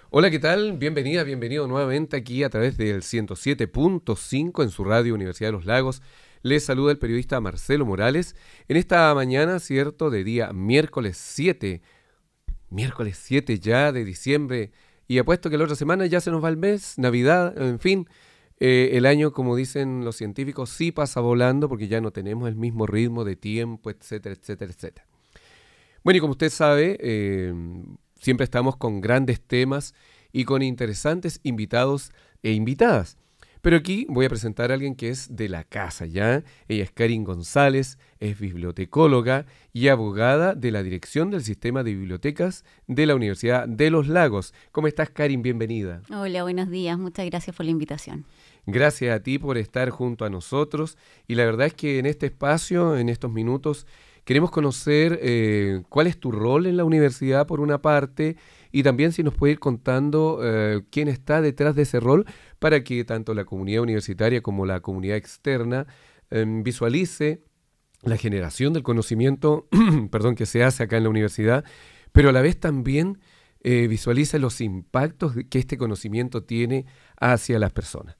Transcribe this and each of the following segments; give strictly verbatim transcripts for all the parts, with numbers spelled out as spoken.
Hola, ¿qué tal? Bienvenida, bienvenido nuevamente aquí a través del ciento siete punto cinco en su radio Universidad de los Lagos. Les saluda el periodista Marcelo Morales en esta mañana, ¿cierto?, de día miércoles siete, miércoles siete ya de diciembre, y apuesto que la otra semana ya se nos va el mes, Navidad, en fin, eh, el año, como dicen los científicos, sí pasa volando porque ya no tenemos el mismo ritmo de tiempo, etcétera, etcétera, etcétera. Bueno, y como usted sabe, eh, siempre estamos con grandes temas y con interesantes invitados e invitadas. Pero aquí voy a presentar a alguien que es de la casa, ¿ya? Ella es Karin González, es bibliotecóloga y abogada de la Dirección del Sistema de Bibliotecas de la Universidad de los Lagos. ¿Cómo estás, Karin? Bienvenida. Hola, buenos días. Muchas gracias por la invitación. Gracias a ti por estar junto a nosotros. Y la verdad es que en este espacio, en estos minutos, queremos conocer eh, cuál es tu rol en la universidad, por una parte, y también si nos puede ir contando eh, quién está detrás de ese rol para que tanto la comunidad universitaria como la comunidad externa eh, visualice la generación del conocimiento perdón, que se hace acá en la universidad, pero a la vez también eh, visualice los impactos que este conocimiento tiene hacia las personas.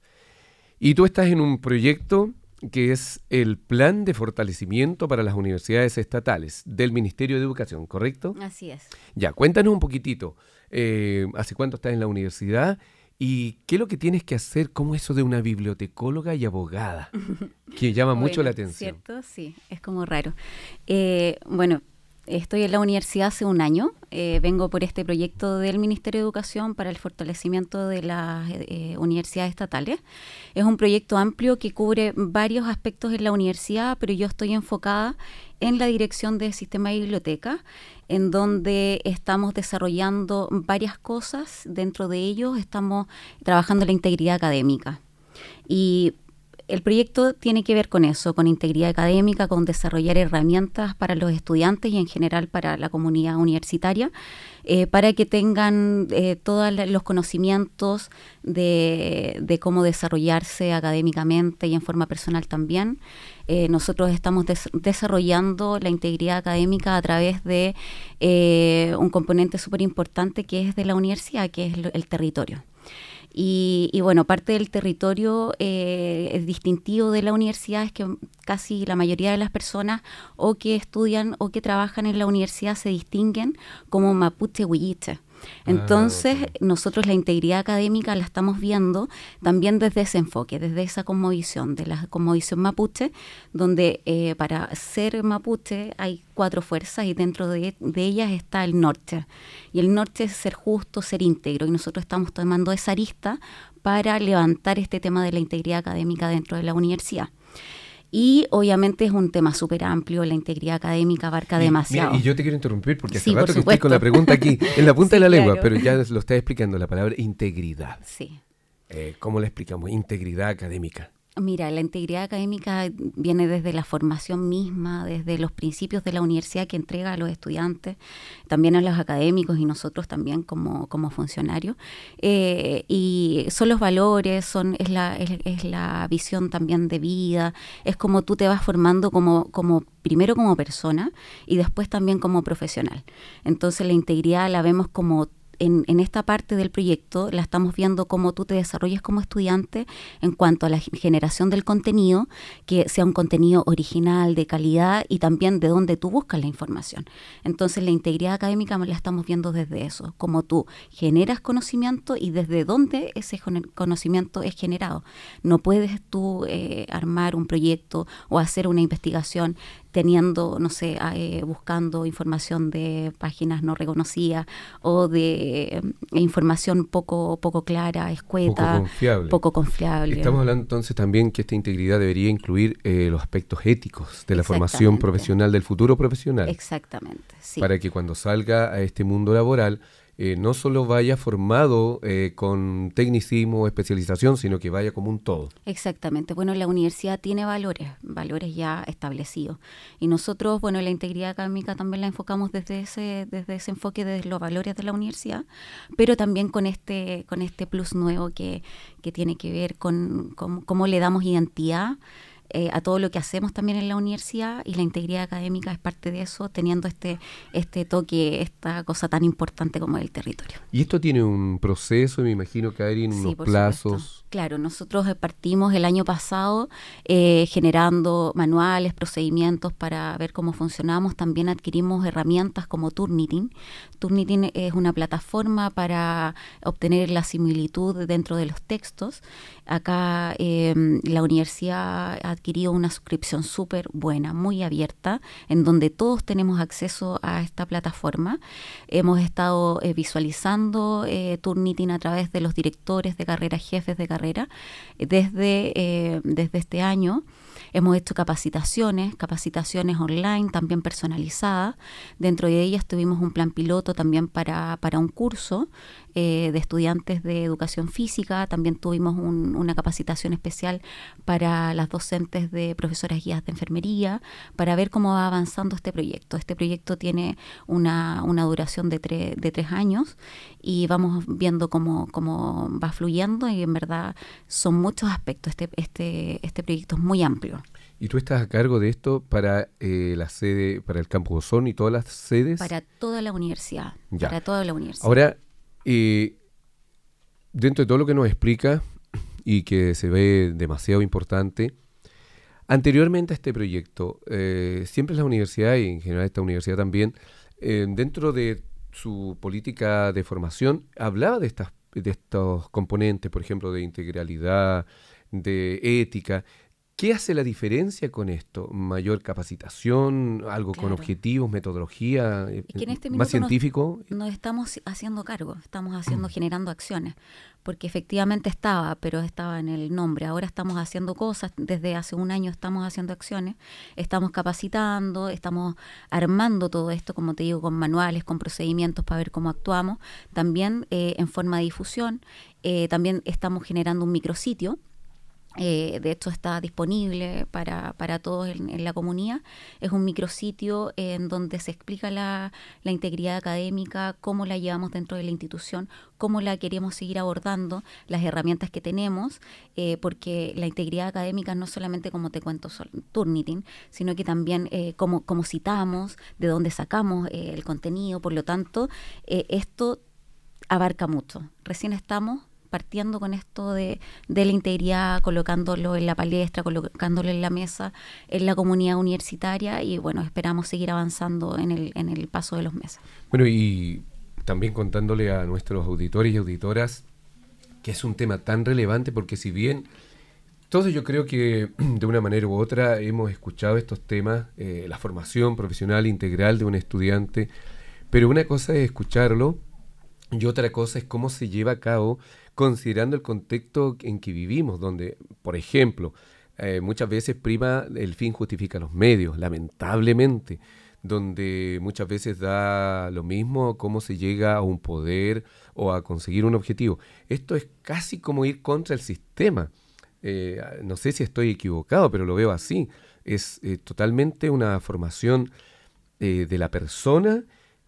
Y tú estás en un proyecto que es el Plan de Fortalecimiento para las Universidades Estatales del Ministerio de Educación, ¿correcto? Así es. Ya, cuéntanos un poquitito, eh, ¿hace cuánto estás en la universidad? ¿Y qué es lo que tienes que hacer como eso de una bibliotecóloga y abogada? Que llama Bueno, mucho la atención. ¿cierto? Sí, es como raro. Eh, bueno, estoy en la universidad hace un año. Eh, vengo por este proyecto del Ministerio de Educación para el fortalecimiento de las eh, universidades estatales. Es un proyecto amplio que cubre varios aspectos en la universidad, pero yo estoy enfocada en la dirección del sistema de bibliotecas, en donde estamos desarrollando varias cosas. Dentro de ellos estamos trabajando en la integridad académica. Y el proyecto tiene que ver con eso, con integridad académica, con desarrollar herramientas para los estudiantes y en general para la comunidad universitaria, eh, para que tengan eh, todos los conocimientos de, de cómo desarrollarse académicamente y en forma personal también. Eh, nosotros estamos des- desarrollando la integridad académica a través de eh, un componente súper importante que es de la universidad, que es el, el territorio. Y, y bueno, parte del territorio eh, es distintivo de la universidad, es que casi la mayoría de las personas o que estudian o que trabajan en la universidad se distinguen como mapuche huilliche. Entonces, ah, okay. Nosotros la integridad académica la estamos viendo también desde ese enfoque, desde esa cosmovisión, de la cosmovisión mapuche, donde eh, para ser mapuche hay cuatro fuerzas y dentro de, de ellas está el norte. Y el norte es ser justo, ser íntegro, y nosotros estamos tomando esa arista para levantar este tema de la integridad académica dentro de la universidad. Y obviamente es un tema súper amplio, la integridad académica abarca y, demasiado. Mira, y yo te quiero interrumpir porque hace sí, rato que supuesto. estoy con la pregunta aquí, en la punta sí, de la lengua, claro. pero ya lo estás explicando, la palabra integridad. Sí. Eh, ¿Cómo la explicamos? Integridad académica. Mira, la integridad académica viene desde la formación misma, desde los principios de la universidad que entrega a los estudiantes, también a los académicos y nosotros también como, como funcionarios. Eh, y son los valores, son es la, es, es la visión también de vida, es como tú te vas formando como, como primero como persona y después también como profesional. Entonces la integridad la vemos como En, en esta parte del proyecto la estamos viendo cómo tú te desarrollas como estudiante en cuanto a la generación del contenido, que sea un contenido original, de calidad y también de dónde tú buscas la información. Entonces la integridad académica la estamos viendo desde eso, cómo tú generas conocimiento y desde dónde ese conocimiento es generado. No puedes tú eh, armar un proyecto o hacer una investigación teniendo, no sé, eh, buscando información de páginas no reconocidas o de eh, información poco poco clara, escueta, poco confiable. poco confiable. Estamos hablando entonces también que esta integridad debería incluir eh, los aspectos éticos de la formación profesional, del futuro profesional. Exactamente, sí. Para que cuando salga a este mundo laboral eh, no solo vaya formado eh, con tecnicismo o especialización, sino que vaya como un todo. Exactamente. Bueno, la universidad tiene valores, valores ya establecidos. Y nosotros, bueno, la integridad académica también la enfocamos desde ese, desde ese enfoque de los valores de la universidad, pero también con este, con este plus nuevo que, que tiene que ver con, con cómo le damos identidad eh, a todo lo que hacemos también en la universidad, y la integridad académica es parte de eso, teniendo este, este toque, esta cosa tan importante como el territorio. Y esto tiene un proceso, me imagino que hay unos Sí, por plazos. supuesto. Claro, nosotros partimos el año pasado eh, generando manuales, procedimientos para ver cómo funcionamos. También adquirimos herramientas como Turnitin. Turnitin es una plataforma para obtener la similitud dentro de los textos. Acá eh, la universidad ha adquirido una suscripción súper buena, muy abierta, en donde todos tenemos acceso a esta plataforma. Hemos estado eh, visualizando eh, Turnitin a través de los directores de carrera, jefes de carrera, desde, eh, desde este año. Hemos hecho capacitaciones, capacitaciones online, también personalizadas. Dentro de ellas tuvimos un plan piloto también para, para un curso eh, de estudiantes de educación física. También tuvimos un, una capacitación especial para las docentes de profesoras guías de enfermería, para ver cómo va avanzando este proyecto. Este proyecto tiene una, una duración de, tre, de tres años y vamos viendo cómo, cómo va fluyendo, y en verdad son muchos aspectos. Este, este, este proyecto es muy amplio. ¿Y tú estás a cargo de esto para eh, la sede, para el Campus Osorno y todas las sedes? Para toda la universidad. Ya. Para toda la universidad. Ahora, eh, dentro de todo lo que nos explica y que se ve demasiado importante, anteriormente a este proyecto, eh, siempre la universidad, y en general esta universidad también, eh, dentro de su política de formación, hablaba de, estas, de estos componentes, por ejemplo, de integralidad, de ética. ¿Qué hace la diferencia con esto? ¿Mayor capacitación? ¿Algo claro. con objetivos, metodología? Es que en este ¿Más científico? Nos, nos estamos haciendo cargo, estamos haciendo, generando acciones, porque efectivamente estaba, pero estaba en el nombre. Ahora estamos haciendo cosas, desde hace un año estamos haciendo acciones, estamos capacitando, estamos armando todo esto, como te digo, con manuales, con procedimientos para ver cómo actuamos. También eh, en forma de difusión, eh, también estamos generando un micrositio. Eh, de hecho está disponible para, para todos en, en la comunidad. Es un micrositio en donde se explica la, la integridad académica, cómo la llevamos dentro de la institución, cómo la queremos seguir abordando, las herramientas que tenemos, eh, porque la integridad académica no solamente, como te cuento, Turnitin, sino que también eh, cómo, cómo citamos, de dónde sacamos eh, el contenido. Por lo tanto, eh, esto abarca mucho. Recién estamos partiendo con esto de, de la integridad, colocándolo en la palestra, colocándolo en la mesa, en la comunidad universitaria, y bueno, esperamos seguir avanzando en el, en el paso de los meses. Bueno, y también contándole a nuestros auditores y auditoras que es un tema tan relevante, porque si bien todos yo creo que de una manera u otra hemos escuchado estos temas, eh, la formación profesional integral de un estudiante, pero una cosa es escucharlo y otra cosa es cómo se lleva a cabo, considerando el contexto en que vivimos, donde, por ejemplo, eh, muchas veces prima el fin justifica los medios, lamentablemente, donde muchas veces da lo mismo cómo se llega a un poder o a conseguir un objetivo. Esto es casi como ir contra el sistema. Eh, no sé si estoy equivocado, pero lo veo así. Es eh, totalmente una formación eh, de la persona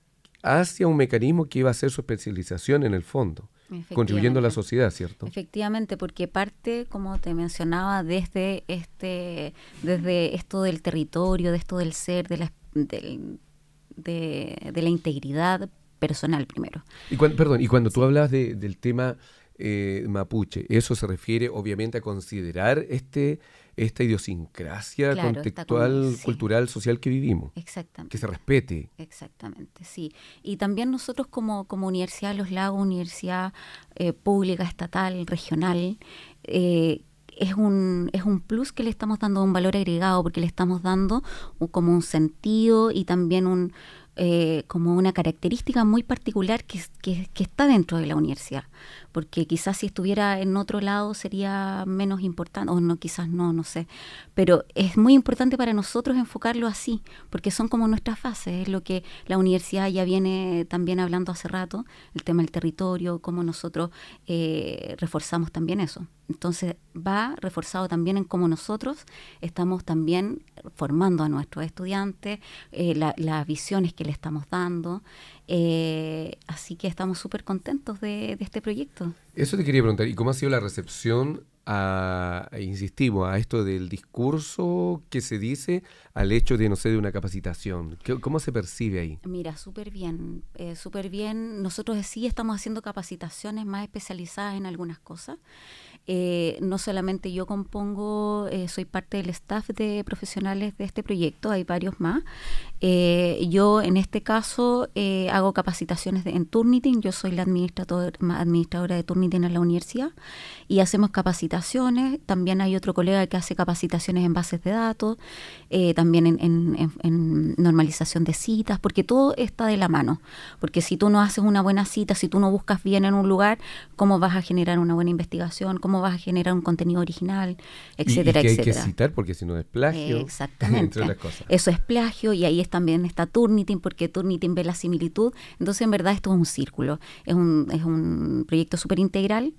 hacia un mecanismo que iba a ser su especialización en el fondo, contribuyendo a la sociedad, ¿cierto? Efectivamente, porque parte, como te mencionaba, desde este, desde esto del territorio, de esto del ser, de la, de, de, de la integridad personal primero. Y cuando, perdón, y cuando sí. tú hablas de, del tema eh, mapuche, eso se refiere obviamente a considerar este esta idiosincrasia claro, contextual, como, sí. cultural, social que vivimos. Exactamente. Que se respete. Exactamente, sí. Y también nosotros como, como Universidad de Los Lagos, universidad eh, pública, estatal, regional, eh, es un, es un plus que le estamos dando, un valor agregado, porque le estamos dando un, como un sentido y también un eh, como una característica muy particular que, que, que está dentro de la universidad, porque quizás si estuviera en otro lado sería menos importante, o no, quizás no, no sé, pero es muy importante para nosotros enfocarlo así, porque son como nuestras fases, es lo que la universidad ya viene también hablando hace rato, el tema del territorio, cómo nosotros eh, reforzamos también eso. Entonces va reforzado también en cómo nosotros estamos también formando a nuestros estudiantes, eh, la, las visiones que le estamos dando, eh, así que estamos súper contentos de, de este proyecto. Eso te quería preguntar, ¿y cómo ha sido la recepción a, insistimos, a esto del discurso que se dice al hecho de, no sé, de una capacitación? ¿Cómo se percibe ahí? Mira, súper bien, eh, súper bien. Nosotros sí estamos haciendo capacitaciones más especializadas en algunas cosas. Eh, no solamente yo compongo, eh, soy parte del staff de profesionales de este proyecto, hay varios más. Eh, yo en este caso eh, hago capacitaciones de, en Turnitin, yo soy la administrador, administradora de Turnitin en la universidad y hacemos capacitaciones. También hay otro colega que hace capacitaciones en bases de datos, eh, también en, en, en, en normalización de citas, porque todo está de la mano. Porque si tú no haces una buena cita, si tú no buscas bien en un lugar, ¿cómo vas a generar una buena investigación? ¿Cómo vas a generar un contenido original? Etcétera, y, y que etcétera. Hay que citar porque si no es plagio, eh, exactamente. entre otras cosas. Eso es plagio y ahí es, también está Turnitin, porque Turnitin ve la similitud. Entonces, en verdad, esto es un círculo. Es un, es un proyecto súper integral.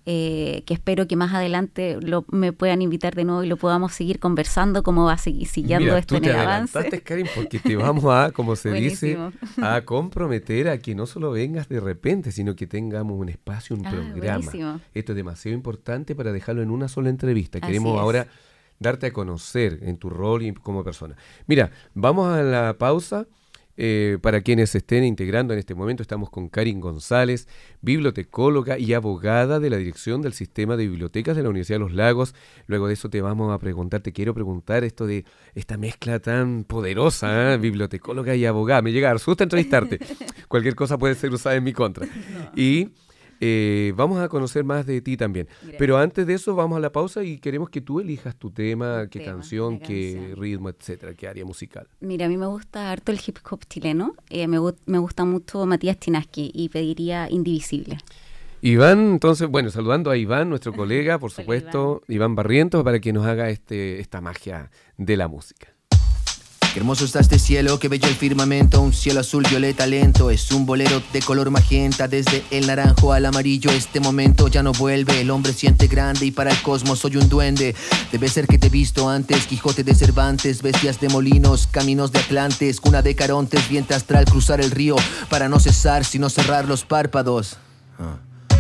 Eh, que espero que más adelante lo, me puedan invitar de nuevo y lo podamos seguir conversando, cómo va a seguir siguiendo Mira, esto en el avance. Mira, tú te adelantaste, Karin, porque te vamos a, como se Buenísimo. dice, a comprometer a que no solo vengas de repente, sino que tengamos un espacio, un ah, programa. Buenísimo. Esto es demasiado importante para dejarlo en una sola entrevista. Así Queremos es. ahora darte a conocer en tu rol y como persona. Mira, vamos a la pausa. Eh, para quienes se estén integrando en este momento, estamos con Karin González, bibliotecóloga y abogada de la Dirección del Sistema de Bibliotecas de la Universidad de los Lagos. Luego de eso te vamos a preguntar, te quiero preguntar esto de esta mezcla tan poderosa, ¿eh? Bibliotecóloga y abogada. Me llega a dar susto entrevistarte. Cualquier cosa puede ser usada en mi contra. No. Y Eh, vamos a conocer más de ti también. Gracias. Pero antes de eso vamos a la pausa y queremos que tú elijas tu tema, qué tema, canción, qué canción. ritmo, etcétera, qué área musical. Mira, a mí me gusta harto el hip hop chileno, eh, me, me gusta mucho Matías Chinaski y pediría Indivisible. Iván, entonces, bueno, saludando a Iván, nuestro colega, por supuesto, Iván. Iván Barrientos, para que nos haga este esta magia de la música. Qué hermoso está este cielo, qué bello el firmamento, un cielo azul violeta lento, es un bolero de color magenta, desde el naranjo al amarillo, este momento ya no vuelve, el hombre siente grande y para el cosmos soy un duende, debe ser que te he visto antes, Quijote de Cervantes, bestias de molinos, caminos de Atlantes, cuna de Carontes, viento astral, cruzar el río, para no cesar, sino cerrar los párpados. Ah.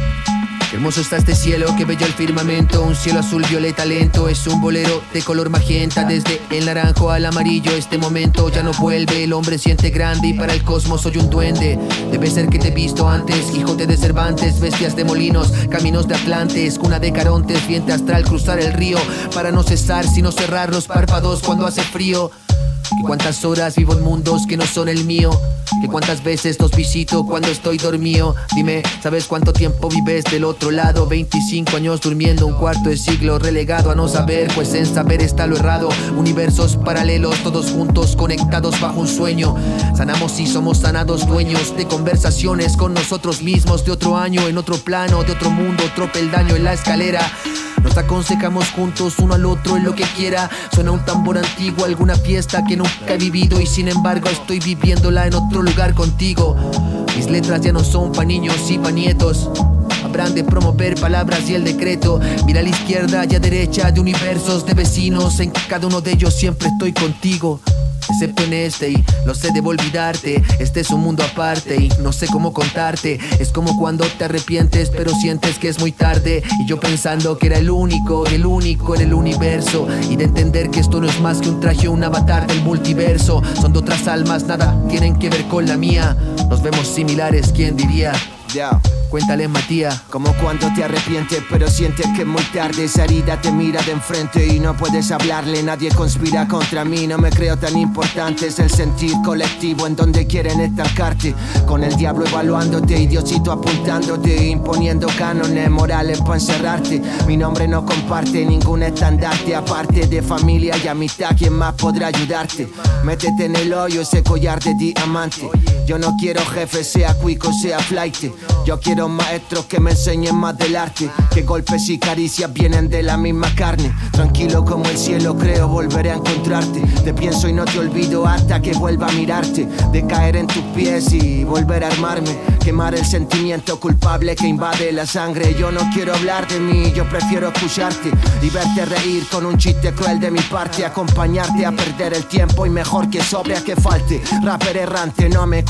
Qué hermoso está este cielo, qué bello el firmamento, un cielo azul violeta lento, es un bolero de color magenta, desde el naranjo al amarillo, este momento ya no vuelve, el hombre siente grande y para el cosmos soy un duende, debe ser que te he visto antes, Quijote de Cervantes, bestias de molinos, caminos de Atlantes, cuna de Carontes, viento astral, cruzar el río, para no cesar, sino cerrar los párpados cuando hace frío. Que cuántas horas vivo en mundos que no son el mío, que cuántas veces los visito cuando estoy dormido. Dime, ¿sabes cuánto tiempo vives del otro lado? veinticinco años durmiendo, un cuarto de siglo relegado a no saber, pues en saber está lo errado. Universos paralelos, todos juntos conectados bajo un sueño. Sanamos y somos sanados, dueños de conversaciones con nosotros mismos, de otro año, en otro plano, de otro mundo, otro peldaño en la escalera. Nos aconsejamos juntos uno al otro en lo que quiera. Suena un tambor antiguo, alguna fiesta que nunca he vivido y sin embargo estoy viviéndola en otro lugar contigo. Mis letras ya no son pa' niños y pa' nietos. Habrán de promover palabras y el decreto. Mira a la izquierda y a derecha de universos de vecinos. En cada uno de ellos siempre estoy contigo, excepto en este, y lo sé, debo olvidarte. Este es un mundo aparte y no sé cómo contarte. Es como cuando te arrepientes pero sientes que es muy tarde, y yo pensando que era el único, el único en el universo, y de entender que esto no es más que un traje o un avatar del multiverso. Son de otras almas, nada tienen que ver con la mía. Nos vemos similares, ¿quién diría? Yeah. Cuéntale, Matías. Como cuando te arrepientes pero sientes que es muy tarde. Esa herida te mira de enfrente y no puedes hablarle. Nadie conspira contra mí, no me creo tan importante. Es el sentir colectivo en donde quieren estancarte, con el diablo evaluándote y Diosito apuntándote, imponiendo cánones morales para encerrarte. Mi nombre no comparte ningún estandarte, aparte de familia y amistad, ¿quién más podrá ayudarte? Métete en el hoyo ese collar de diamante. Yo no quiero jefe, sea cuico, sea flight. Yo quiero maestros que me enseñen más del arte, que golpes y caricias vienen de la misma carne. Tranquilo como el cielo, creo volveré a encontrarte. Te pienso y no te olvido hasta que vuelva a mirarte, de caer en tus pies y volver a armarme, quemar el sentimiento culpable que invade la sangre. Yo no quiero hablar de mí, yo prefiero escucharte y verte reír con un chiste cruel de mi parte, acompañarte a perder el tiempo y mejor que sobre a que falte. Rapper errante, no me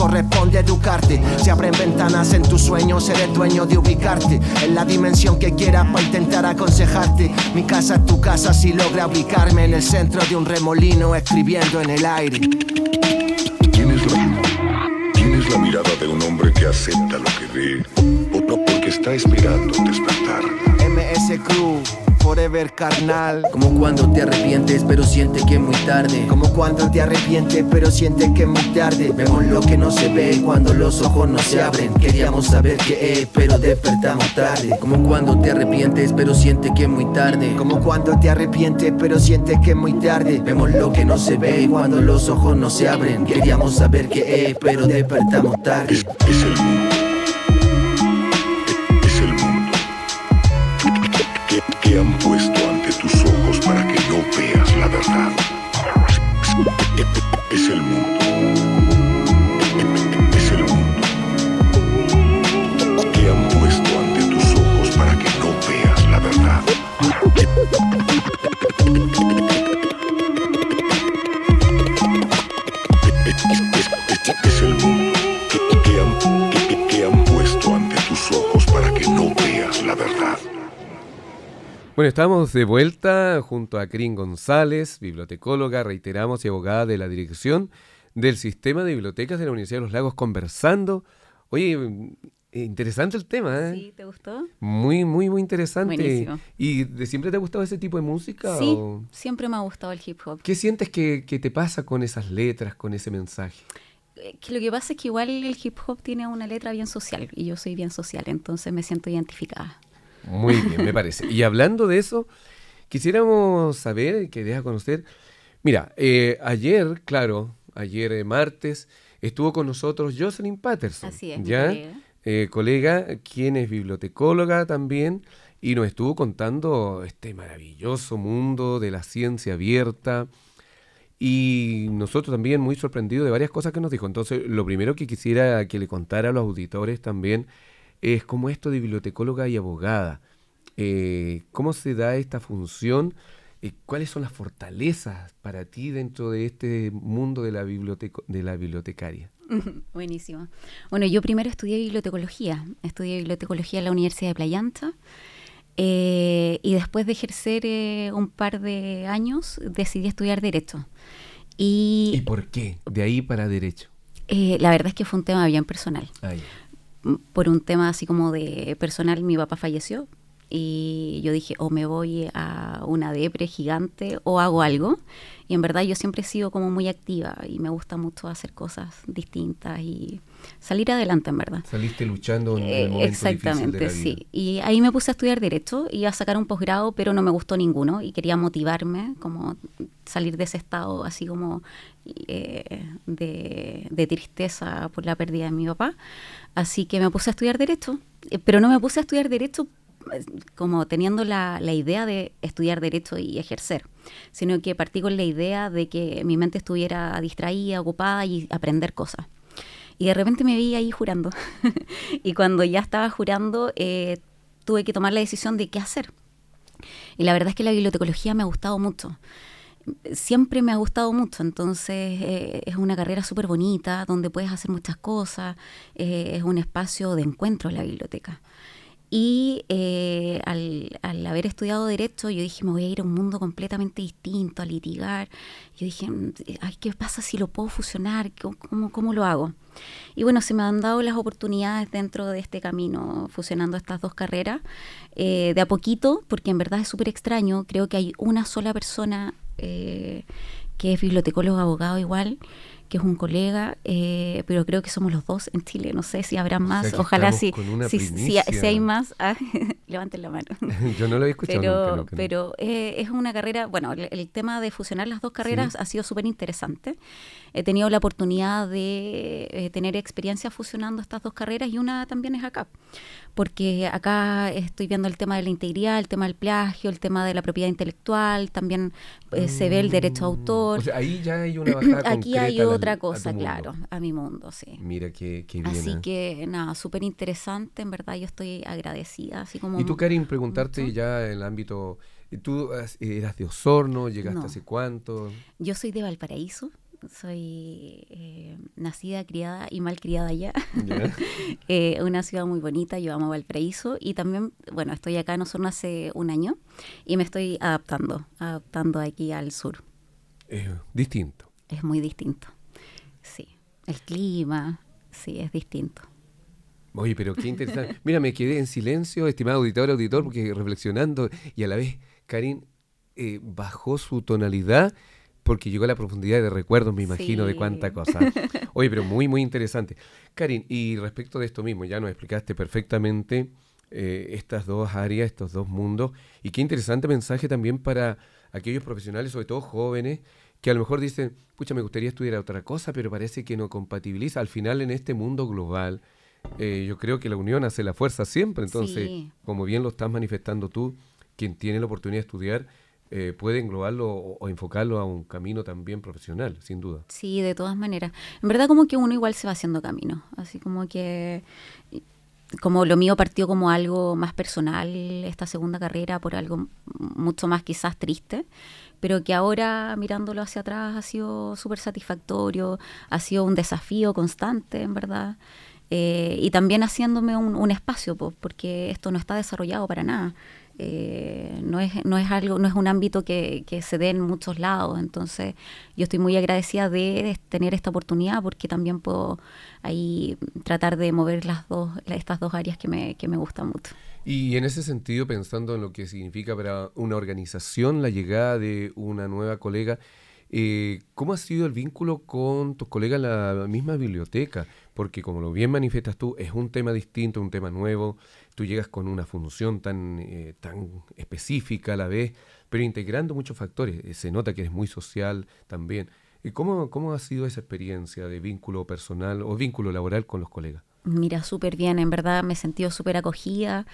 corresponde educarte. Se abren ventanas en tus sueños, eres dueño de ubicarte en la dimensión que quieras para intentar aconsejarte. Mi casa es tu casa si logra ubicarme en el centro de un remolino escribiendo en el aire. ¿Tienes la, tienes la mirada de un hombre que acepta lo que ve o no porque está esperando despertar? M S Crew, forever carnal. Como cuando te arrepientes pero sientes que es muy tarde. Como cuando te arrepientes pero sientes que es muy tarde. Vemos lo que no se ve cuando los ojos no se abren. Queríamos saber qué es pero despertamos tarde. Como cuando te arrepientes pero sientes que es muy tarde. Como cuando te arrepientes pero sientes que es muy tarde. Vemos lo que no se ve cuando los ojos no se abren. Queríamos saber qué es pero despertamos tarde. Es, es el mundo. Es el mundo. Que, que han puesto ante tus ojos para que no veas la verdad. Es el mundo. Es el mundo. Que han puesto ante tus ojos para que no veas la verdad. Es el mundo. Que, que, han, que, que han puesto ante tus ojos para que no veas la verdad. Bueno, estamos de vuelta junto a Karin González, bibliotecóloga, reiteramos, y abogada de la Dirección del Sistema de Bibliotecas de la Universidad de los Lagos, conversando. Oye, interesante el tema, ¿eh? Sí, ¿te gustó? Muy, muy, muy interesante. Buenísimo. ¿Y de siempre te ha gustado ese tipo de música? Sí, o siempre me ha gustado el hip hop. ¿Qué sientes que, que te pasa con esas letras, con ese mensaje? Que lo que pasa es que igual el hip hop tiene una letra bien social y yo soy bien social, entonces me siento identificada. Muy bien, me parece. Y hablando de eso, quisiéramos saber, que deja conocer. Mira, eh, ayer, claro, ayer eh, martes, estuvo con nosotros Jocelyn Patterson. Así es, mi ¿ya? colega. Eh, colega, quien es bibliotecóloga también, y nos estuvo contando este maravilloso mundo de la ciencia abierta. Y nosotros también muy sorprendidos de varias cosas que nos dijo. Entonces, lo primero que quisiera que le contara a los auditores también es cómo esto de bibliotecóloga y abogada, eh, cómo se da esta función, eh, cuáles son las fortalezas para ti dentro de este mundo de la, biblioteco- de la bibliotecaria. Buenísimo. Bueno, yo primero estudié bibliotecología, estudié bibliotecología en la Universidad de Playa Ancha, eh, y después de ejercer eh, un par de años decidí estudiar Derecho. Y, ¿Y por qué? De ahí para Derecho. eh, la verdad es que fue un tema bien personal. Ah, ya. Por un tema así como de personal, mi papá falleció y yo dije, o me voy a una depre gigante o hago algo. Y en verdad yo siempre he sido como muy activa y me gusta mucho hacer cosas distintas y salir adelante, en verdad. Saliste luchando en el Eh, momento exactamente, difícil de la vida. sí. Y ahí me puse a estudiar Derecho, iba a sacar un posgrado, pero no me gustó ninguno y quería motivarme, como salir de ese estado así como eh, de, de tristeza por la pérdida de mi papá. Así que me puse a estudiar Derecho, eh, pero no me puse a estudiar Derecho eh, como teniendo la, la idea de estudiar Derecho y ejercer, sino que partí con la idea de que mi mente estuviera distraída, ocupada y aprender cosas. Y de repente me vi ahí jurando. Y cuando ya estaba jurando, eh, tuve que tomar la decisión de qué hacer. Y la verdad es que la bibliotecología me ha gustado mucho. Siempre me ha gustado mucho, entonces eh, es una carrera súper bonita, donde puedes hacer muchas cosas, eh, es un espacio de encuentro en la biblioteca. Y eh, al, al haber estudiado Derecho, yo dije, me voy a ir a un mundo completamente distinto, a litigar. Yo dije, ay, ¿qué pasa si lo puedo fusionar? ¿Cómo, cómo lo hago? Y bueno, se me han dado las oportunidades dentro de este camino, fusionando estas dos carreras, eh, de a poquito, porque en verdad es súper extraño. Creo que hay una sola persona eh, que es bibliotecólogo, abogado igual, que es un colega, eh, pero creo que somos los dos en Chile. No sé si habrá más. O sea, que Ojalá sí. estamos con una Si, si, primicia. si hay más, ah, levanten la mano. Yo no lo había escuchado Pero, nunca. No, que no. pero eh, es una carrera, bueno, el, el tema de fusionar las dos carreras Sí. ha sido súper interesante. He tenido la oportunidad de eh, tener experiencia fusionando estas dos carreras y una también es acá. Porque acá estoy viendo el tema de la integridad, el tema del plagio, el tema de la propiedad intelectual, también eh, se ve el derecho a autor. O sea, ahí ya hay una bajada Aquí hay concreta a la- otra a tu cosa, mundo. claro, a mi mundo, sí. Mira qué, qué bien. Así ¿eh? que nada, súper interesante, en verdad yo estoy agradecida, así como... Y tú, Karin, preguntarte mucho. ya en el ámbito... ¿Tú has- eras de Osorno? ¿Llegaste No. hace cuánto? Yo soy de Valparaíso, soy eh, nacida, criada y mal criada allá. Yeah. eh, una ciudad muy bonita, yo amo Valparaíso y también, bueno, estoy acá en Osorno hace un año y me estoy adaptando, adaptando aquí al sur. Es distinto. Es muy distinto, sí. El clima, sí, es distinto. Oye, pero qué interesante. Mira, me quedé en silencio, estimado auditor, auditor, porque reflexionando y a la vez Karin eh, bajó su tonalidad porque llegó a la profundidad de recuerdos, me imagino, Sí. de cuánta cosa. Oye, pero muy, muy interesante. Karin, y respecto de esto mismo, ya nos explicaste perfectamente eh, estas dos áreas, estos dos mundos, y qué interesante mensaje también para aquellos profesionales, sobre todo jóvenes, que a lo mejor dicen, pucha, me gustaría estudiar otra cosa, pero parece que no compatibiliza. Al final, en este mundo global, eh, yo creo que la unión hace la fuerza siempre. Entonces, Sí. como bien lo estás manifestando tú, quien tiene la oportunidad de estudiar, eh, puede englobarlo o, o enfocarlo a un camino también profesional, sin duda. Sí, de todas maneras. En verdad como que uno igual se va haciendo camino, así como que como lo mío partió como algo más personal, esta segunda carrera, por algo mucho más quizás triste, pero que ahora mirándolo hacia atrás ha sido súper satisfactorio, ha sido un desafío constante, en verdad, eh, y también haciéndome un, un espacio, pues, porque esto no está desarrollado para nada. Eh, no es no es algo no es un ámbito que, que se dé en muchos lados, entonces yo estoy muy agradecida de tener esta oportunidad porque también puedo ahí tratar de mover las dos estas dos áreas que me que me gustan mucho. Y en ese sentido, pensando en lo que significa para una organización la llegada de una nueva colega, eh, ¿cómo ha sido el vínculo con tus colegas en la misma biblioteca? Porque como lo bien manifiestas tú, es un tema distinto, un tema nuevo, tú llegas con una función tan, eh, tan específica a la vez, pero integrando muchos factores. Eh, se nota que eres muy social también. ¿Y cómo, cómo ha sido esa experiencia de vínculo personal o vínculo laboral con los colegas? Mira, súper bien, en verdad me he sentido súper acogida.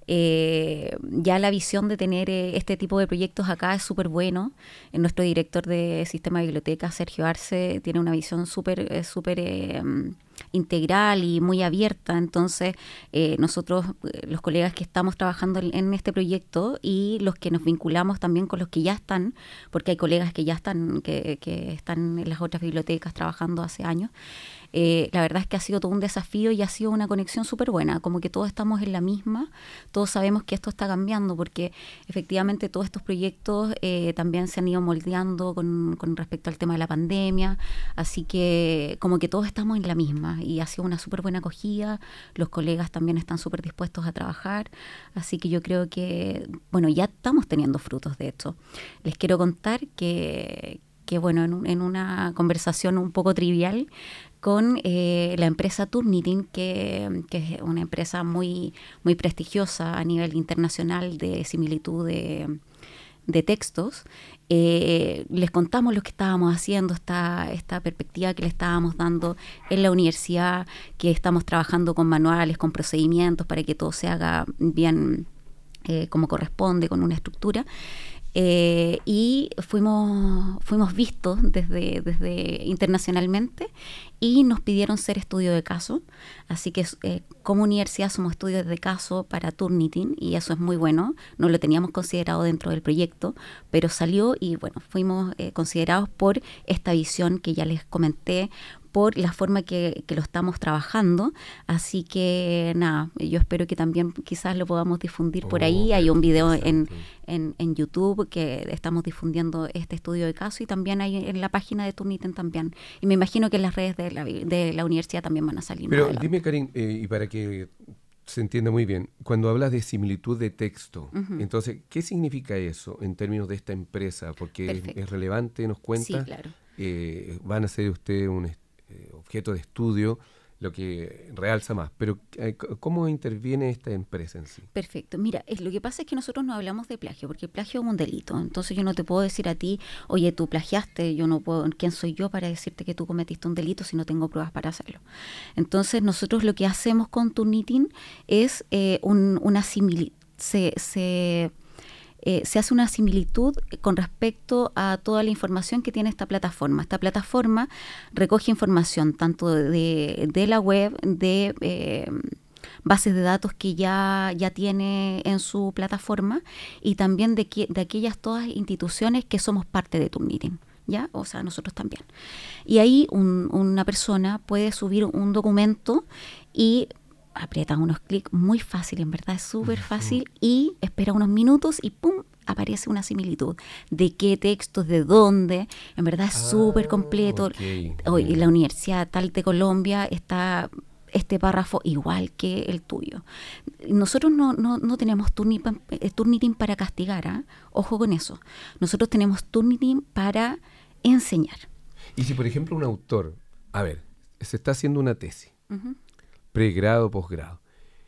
Eh, ya la visión de tener eh, este tipo de proyectos acá es súper bueno. Eh, nuestro director de Sistema de Biblioteca, Sergio Arce, tiene una visión súper eh, súper eh, integral y muy abierta. Entonces, eh, nosotros, eh, los colegas que estamos trabajando en, en este proyecto y los que nos vinculamos también con los que ya están, porque hay colegas que ya están, que, que están en las otras bibliotecas trabajando hace años, Eh, la verdad es que ha sido todo un desafío y ha sido una conexión súper buena, como que todos estamos en la misma, todos sabemos que esto está cambiando porque efectivamente todos estos proyectos eh, también se han ido moldeando con, con respecto al tema de la pandemia, así que como que todos estamos en la misma y ha sido una súper buena acogida, los colegas también están súper dispuestos a trabajar, así que yo creo que, bueno, ya estamos teniendo frutos de esto. Les quiero contar que, que bueno, en, un, en una conversación un poco trivial, con eh, la empresa Turnitin, que, que es una empresa muy, muy prestigiosa a nivel internacional de similitud de, de textos. Eh, les contamos lo que estábamos haciendo, esta, esta perspectiva que le estábamos dando en la universidad, que estamos trabajando con manuales, con procedimientos para que todo se haga bien eh, como corresponde, con una estructura. Eh, y fuimos fuimos vistos desde, desde internacionalmente y nos pidieron ser estudio de caso, así que eh, como universidad somos estudios de caso para Turnitin y eso es muy bueno, no lo teníamos considerado dentro del proyecto, pero salió y bueno, fuimos eh, considerados por esta visión que ya les comenté, por la forma que, que lo estamos trabajando, así que nada, yo espero que también quizás lo podamos difundir Oh, por ahí, hay un video en, interesante. en, en YouTube que estamos difundiendo este estudio de caso y también hay en la página de Turnitin también, y me imagino que en las redes de la, de la universidad también van a salir. Pero más adelante. dime, Karin, eh, y para que se entienda muy bien, cuando hablas de similitud de texto, Ujú. entonces, ¿qué significa eso en términos de esta empresa? Porque es, Perfecto. es relevante, nos Sí, cuenta, claro. eh, van a ser usted un est- eh, objeto de estudio, lo que realza más. Pero, eh, c- ¿cómo interviene esta empresa en sí? Perfecto. Mira, es, lo que pasa es que nosotros no hablamos de plagio, porque el plagio es un delito. Entonces yo no te puedo decir a ti, oye, tú plagiaste, yo no puedo, ¿quién soy yo para decirte que tú cometiste un delito si no tengo pruebas para hacerlo? Entonces nosotros lo que hacemos con Turnitin es eh, un, una similitud, se... se Eh, se hace una similitud con respecto a toda la información que tiene esta plataforma. Esta plataforma recoge información tanto de, de la web, de eh, bases de datos que ya, ya tiene en su plataforma y también de, que, de aquellas todas instituciones que somos parte de Turnitin. ¿ya? O sea, nosotros también. Y ahí un, una persona puede subir un documento y aprieta unos clics, muy fácil, en verdad es súper fácil, y espera unos minutos y ¡pum!, aparece una similitud. ¿De qué textos? ¿De dónde? En verdad es ah, súper completo. Okay. Hoy en la Universidad tal de Colombia está este párrafo igual que el tuyo. Nosotros no, no, no tenemos Turnitin, Turnitin para castigar, ¿eh? Ojo con eso. Nosotros tenemos Turnitin para enseñar. Y si, por ejemplo, un autor, a ver, se está haciendo una tesis, uh-huh. pregrado, posgrado,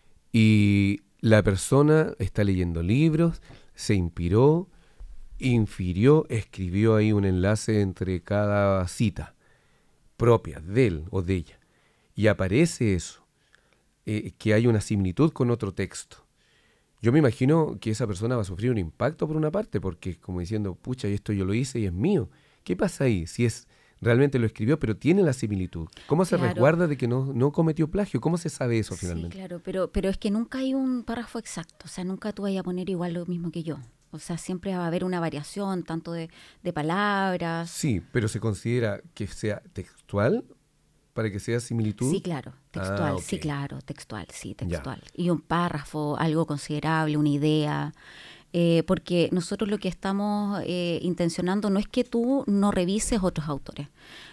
y la persona está leyendo libros, se inspiró, infirió, escribió ahí un enlace entre cada cita propia de él o de ella, y aparece eso, eh, que hay una similitud con otro texto. Yo me imagino que esa persona va a sufrir un impacto por una parte, porque es como diciendo, pucha, esto yo lo hice y es mío. ¿Qué pasa ahí? Si es realmente lo escribió, pero tiene la similitud. ¿Cómo se claro. resguarda de que no, no cometió plagio? ¿Cómo se sabe eso finalmente? Sí, claro, pero, pero es que nunca hay un párrafo exacto. O sea, nunca tú vayas a poner igual lo mismo que yo. O sea, siempre va a haber una variación, tanto de, de palabras. Sí, pero ¿se considera que sea textual para que sea similitud? Sí, claro, textual, ah, okay. sí, claro, textual, sí, textual. Ya. Y un párrafo, algo considerable, una idea. Eh, porque nosotros lo que estamos eh, intencionando no es que tú no revises otros autores,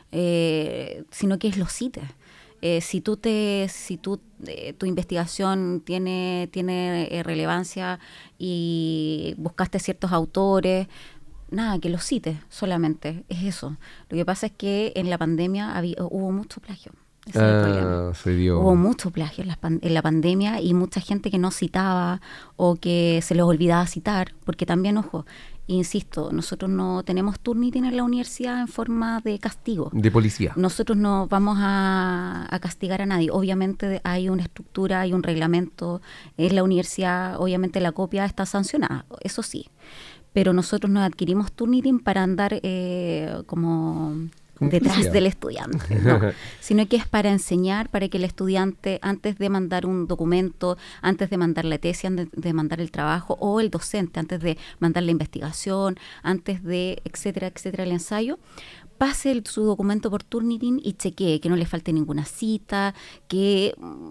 eh, sino que es los cites. Eh, si tú te, si tú eh, tu investigación tiene tiene eh, relevancia y buscaste ciertos autores, nada, que los cites solamente, es eso. Lo que pasa es que en la pandemia había, hubo mucho plagio. Ese ah, se dio. Hubo mucho plagio en la, en la pandemia y mucha gente que no citaba o que se les olvidaba citar, porque también, ojo, insisto, nosotros no tenemos Turnitin en la universidad en forma de castigo. De policía. Nosotros no vamos a, a castigar a nadie. Obviamente hay una estructura, hay un reglamento. En la universidad, obviamente la copia está sancionada, eso sí. Pero nosotros no adquirimos Turnitin para andar eh, como... detrás sea? del estudiante, no, sino que es para enseñar, para que el estudiante, antes de mandar un documento, antes de mandar la tesis, antes de mandar el trabajo, o el docente, antes de mandar la investigación, antes de, etcétera, etcétera, el ensayo, pase el, su documento por Turnitin y chequee que no le falte ninguna cita, que,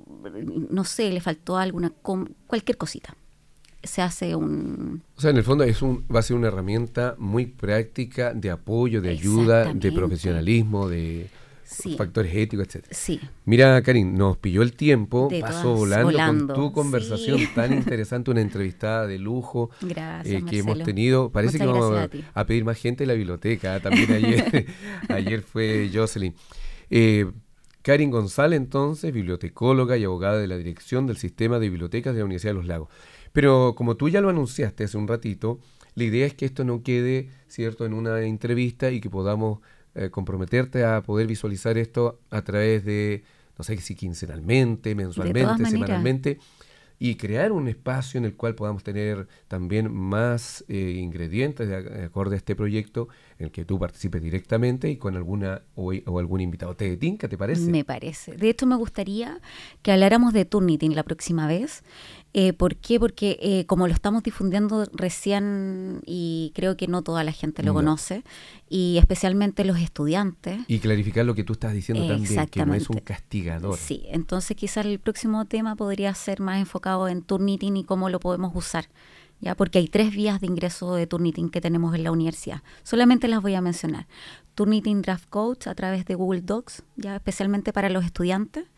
no sé, le faltó alguna, cualquier cosita. Se hace un... O sea, en el fondo es un, va a ser una herramienta muy práctica de apoyo, de ayuda, de profesionalismo, de sí. factores éticos, etcétera. Sí. Mira, Karin, nos pilló el tiempo, de pasó volando, volando con tu conversación sí. tan interesante, una entrevistada de lujo gracias, eh, que hemos tenido. Parece Muchas que vamos a, a pedir más gente en la biblioteca. También ayer, ayer fue Jocelyn. Eh, Karin González, entonces, bibliotecóloga y abogada de la Dirección del Sistema de Bibliotecas de la Universidad de los Lagos. Pero como tú ya lo anunciaste hace un ratito, la idea es que esto no quede, ¿cierto?, en una entrevista y que podamos eh, comprometerte a poder visualizar esto a través de, no sé si quincenalmente, mensualmente, semanalmente, y crear un espacio en el cual podamos tener también más eh, ingredientes de, de acorde a este proyecto en el que tú participes directamente y con alguna o, o algún invitado. ¿Te tinca, te parece? Me parece. De hecho, me gustaría que habláramos de Turnitin la próxima vez. Eh, ¿Por qué? Porque eh, como lo estamos difundiendo recién y creo que no toda la gente lo no. conoce, y especialmente los estudiantes. Y clarificar lo que tú estás diciendo también, que no es un castigador. Sí, entonces quizás el próximo tema podría ser más enfocado en Turnitin y cómo lo podemos usar, ya porque hay tres vías de ingreso de Turnitin que tenemos en la universidad. Solamente las voy a mencionar. Turnitin Draft Codes a través de Google Docs, ya especialmente para los estudiantes.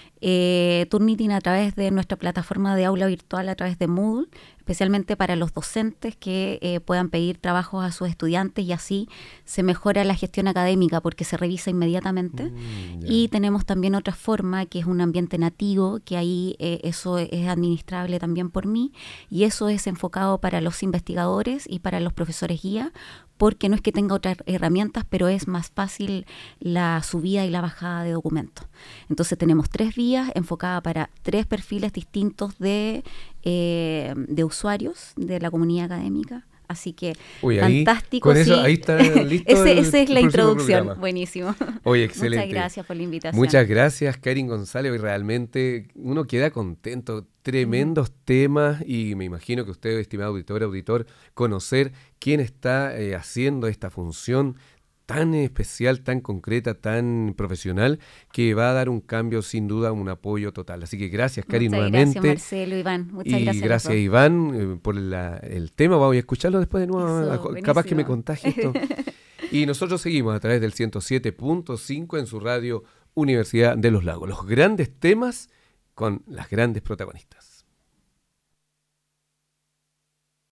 Eh, Turnitin a través de nuestra plataforma de aula virtual, a través de Moodle, especialmente para los docentes que eh, puedan pedir trabajos a sus estudiantes y así se mejora la gestión académica porque se revisa inmediatamente. Mm, yeah. Y tenemos también otra forma que es un ambiente nativo, que ahí eh, eso es administrable también por mí y eso es enfocado para los investigadores y para los profesores guía, porque no es que tenga otras herramientas, pero es más fácil la subida y la bajada de documentos. Entonces tenemos tres vías enfocadas para tres perfiles distintos de, eh, de usuarios de la comunidad académica. Así que Uy, fantástico. Ahí, con sí. eso, ahí está listo. Ese, el, esa es la introducción. programa. Buenísimo. Oye, excelente. Muchas gracias por la invitación. Muchas gracias, Karin González. Hoy realmente uno queda contento. Tremendos mm. temas y me imagino que usted, estimado auditor, auditor, conocer quién está eh, haciendo esta función tan especial, tan concreta, tan profesional, que va a dar un cambio, sin duda, un apoyo total. Así que gracias, Cari, Muchas nuevamente. Gracias, Marcelo, Iván. Muchas y gracias. gracias, Iván, eh, por la, el tema. Voy a escucharlo después de nuevo. Eso, a- buenísimo. capaz que me contagie esto. Y nosotros seguimos a través del ciento siete punto cinco en su radio Universidad de los Lagos. Los grandes temas con las grandes protagonistas.